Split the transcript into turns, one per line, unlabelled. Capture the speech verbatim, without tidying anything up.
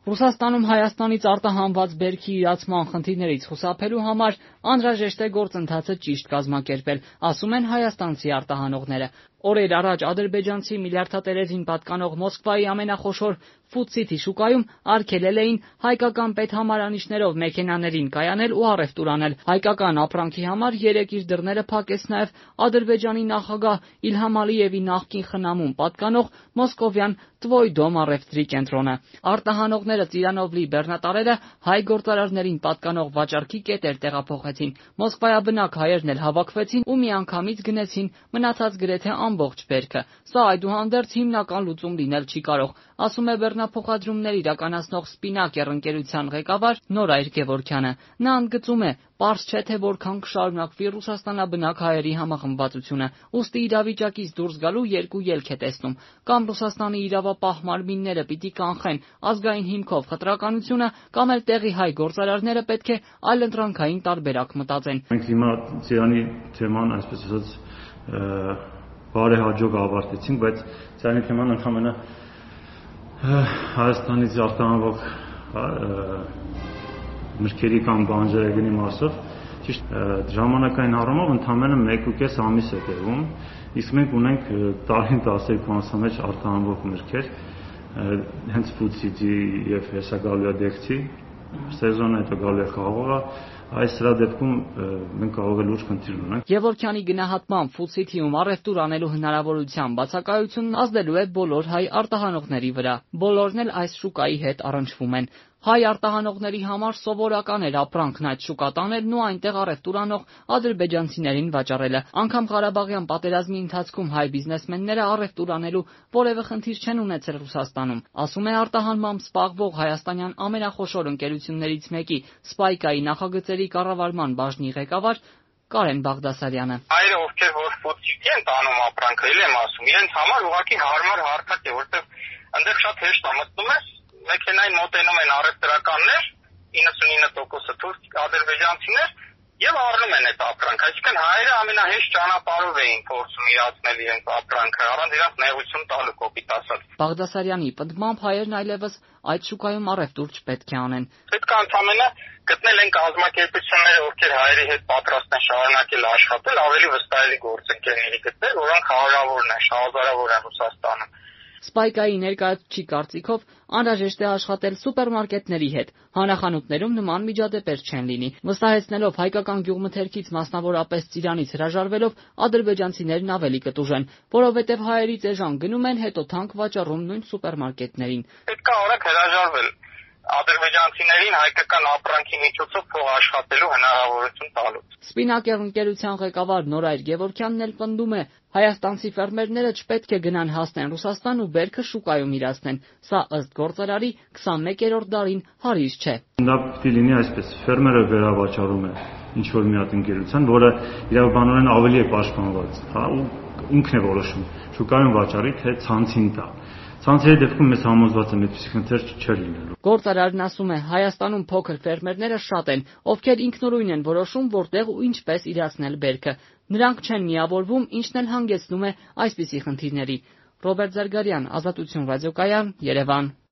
Ռուսաստանում Հայաստանից արտահանված բերքի իրացման խնդիրներից խուսափելու համար անհրաժեշտ է գործընթացը ճիշտ կազմակերպել, ասում են հայաստանցի արտահանողները։ Օրեր առաջ ադրբեջանցի միլիարդատերերին պատկանող Մոսկվայի ամենախոշոր Food City շուկայում արգելել էին հայկական պետհամարանիշներով մեքենաներին կայանել ու առևտուր անել։ Հայկական ապրանքի համար երեկ իր դռները փակեց նաև Ադրբեջանի նախագահ Իլհամ Ալիևի նախկին խնամում պատկանող մոսկովյան Tvoi Dom առևտրի կենտրոնը։ Արտահանողները ծիրանովլի բեռնատարերը հայ գործարարներին պատկանող վաճառքի կետեր տեղափոխեցին։ Մոսկվայաբնակ հայերն էլ հավաքվեցին ու միանգամից գնեցին մնացած գրեթե ամբողջ բերքը։ Սա այդուհանդերձ հիմնական լուծում լինել չի կարող, ասում է բեռնափոխադրումներ իրականացնող Spinnaker ընկերության ղեկավար Նորայր Գևորգյանը։ Նա ընդգծում է, պարզ չէ, թե որքան կշարունակվի ռուսաստանաբնակ հայերի համախմբվածությունը, ուստի իրավիճակից դուրս գալու երկու ելք է տեսնում։ Կամ Ռուսաստանի իրավապահ մարմինները պիտի կանխեն ազգային հիմքով խտրականությունը, կամ էլ տեղի հայ գործարարները պետք է այլընտրանքային տարբերակ մտածեն։
Մենք հիմա Ծիրանի թեման, այսպես ասած, բարեհաջող ավարտեցինք, բայց Ծիրանի թեման ընդհանրապես Հայաստանից արտահանվող մրգերի կամ բանջարեղենի մասով ճիշտ ժամանակային առումով ընդհանրապես մեկ ու կես ամիս է տևում, իսկ մենք ունենք տարին տասներկու ամսի մեջ արտահանվող մրգեր, հենց Food City եւ հեսա գալու է դեկցի սեզոնը, հետո գալու է խաղողը, այս սրա դեպքում մենք կարող է լուրջ խնդիր ունենք։
Գևորգյանի գնահատմամբ Food City-ում առևտուր անելու հնարավորության բացակայությունն ազդելու է բոլոր հայ արտահանողների վրա։ Բոլորն էլ այս շուկայի հետ առնչվում են։ Հայ արտահանողների համար սովորական էր ապրանքն այդ շուկա տանելն ու այնտեղ առևտուր անող ադրբեջանցիներին վաճառելը։ Անգամ Ղարաբաղյան պատերազմի ընթացքում հայ բիզնեսմենները առևտուր անելու որևէ խնդիր չեն ունեցել Ռուսաստանում, ասում է արտահանմամբ սպառվող հայաստանյան ամենախոշոր ընկերություններից մեկի Spike-ի նախագծերի կառավարման բաժնի ղեկավար Կարեն Բաղդասարյանը։
Հայերը, ովքեր որ Food City են տանում ապրանքը, էլ եմ ասում, իրենց համար ուղղակի հարմար հարթակ է, որովհետև այնտեղ շատ հեշտ է մտնում ես, մեքենային մոտենում են առևտրականներ, իննսունինը տոկոսը թուրք ադրբեջանցիներ եւ առնում են այդ ապրանքը։ Այսինքն հայերը ամենահեշտ ճանապարհով էին փորձում իրացնել իրենց ապրանքը, առանց իրենց նեղություն տալու, կոպիտ ասած։
Բաղդասարյանի պնդմամբ հայերն այլևս այդ շուկայում առևտուր չպետք է անեն։
Պետք է ընդհանրապես գտնել են կազմակերպությունները, ովքեր հայերի հետ պատրաստ են շարունակել աշխատել, ավելի վստահելի գործընկերների գտնել, որոնք հարյուրավոր են, շահազարավոր են Ռուսաստանում։
Spike-ի ներկայացուցիչ կարծիքով անհրաժեշտ է աշխատել սուպերմարկետների հետ։ Հանրախանութներում նման միջադեպեր չեն լինի։ Վստահեցնելով հայկական գյուղմթերքից, մասնավորապես Ծիրանից հրաժարվելով, ադրբեջանցիներն ավելի կտուժ են, որովհետև հայերից էժան գնում են, հետո թանկ վաճառում նույն սուպերմարկետներին։
Պետք է արագ հրաժարվել ադրբեջանցիներին հայկական ապրանքի միջոցով փող աշխատելու հնարավորություն տալու։
Spinnaker ընկերության ղեկավար Նորայր Գևորգյանն էլ պնդում է, հայաստանցի ֆերմերները չպետք է գնան հասնեն Ռուսաստան ու բերքը շուկայում իրացնեն։ Սա ըստ գործարարի քսանմեկերորդ դարին հարիր չէ։
Դա պիտի լինի այսպես, ֆերմերը վերավաճառում է ինչ որ մի հատ ընկերության, որը իրավաբանորեն ավելի է պաշտպանված, հա, ու ինքն է որոշում շուկայում վաճառի թե ցանցին տա։ Ցանցերի դեպքում մեզ համոզված եմ, այդպիսի խնդիր չէր լինելու։
Գործարարն ասում է, Հայաստանում փոքր ֆերմերները շատ են, ովքեր ինքնուրույն են որոշում, որտեղ ու ինչպես իրացնել բերքը։ Նրանք չեն միավորվում, ինչն էլ հանգեցնում է այսպիսի խնդիրների։ Ռոբերտ Զարգարյան, Ազատություն ռադիոկայան, Երևան։